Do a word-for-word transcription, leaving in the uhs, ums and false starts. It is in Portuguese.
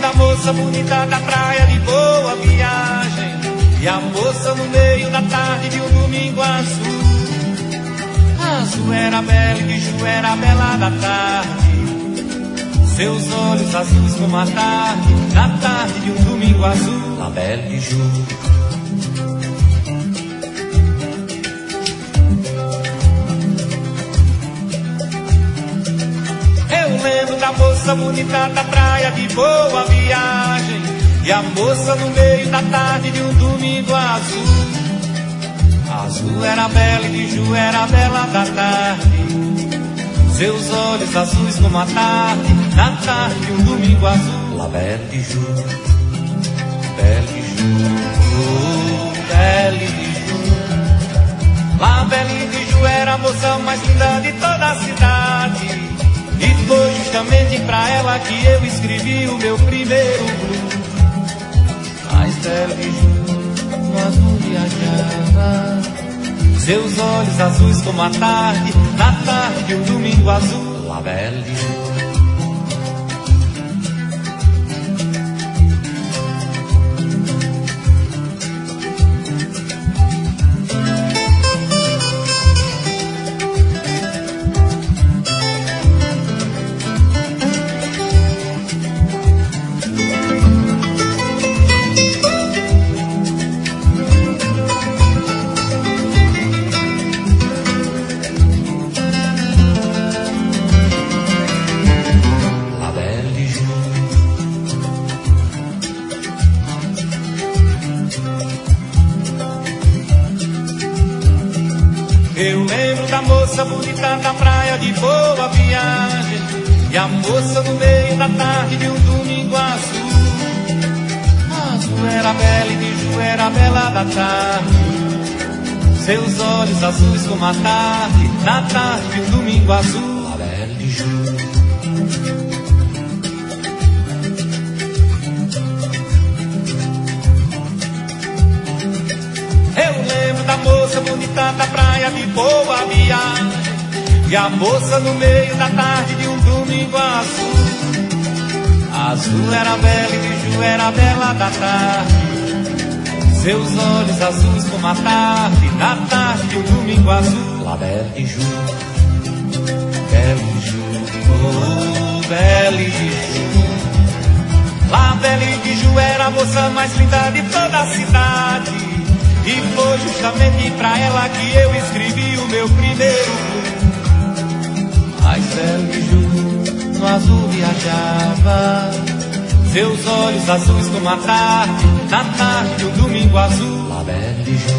da moça bonita da praia de Boa Viagem, e a moça no meio da tarde de um domingo azul. Azul era bela e Biju era bela da tarde, seus olhos azuis como a tarde, na tarde de um domingo azul. La Belle Biju. Eu lembro da moça bonita da praia de Boa Viagem, e a moça no meio da tarde de um domingo azul. Azul era bela e Biju era bela da tarde, seus olhos azuis como a tarde, na tarde de um domingo azul. La Belle Biju, Belle Biju, oh, Belle Biju. La Belle Biju era a moça mais linda de toda a cidade, e foi justamente pra ela que eu escrevi o meu primeiro blues. Mas Belle Biju no azul viajava, seus olhos azuis como a tarde, na tarde de um domingo azul. La Belle Biju. Eu lembro da moça bonita da praia de Boa Viagem, e a moça no meio da tarde de um domingo azul. Azul era bela e Biju era bela da tarde, seus olhos azuis como a tarde, na tarde de um domingo azul. La Belle Biju. Eu lembro da moça bonita da praia de Boa Viagem, e a moça no meio da tarde de um domingo azul. Azul era bela e Biju era bela da tarde, seus olhos azuis como a tarde, na tarde de um domingo azul. La Belle Biju, Belle Biju, oh, Belle Biju. La Belle Biju era a moça mais linda de toda a cidade, e foi justamente pra ela que eu escrevi o meu primeiro blues. Mas Belle Biju no azul viajava, seus olhos azuis como a tarde, na tarde de um domingo azul. La Belle Biju.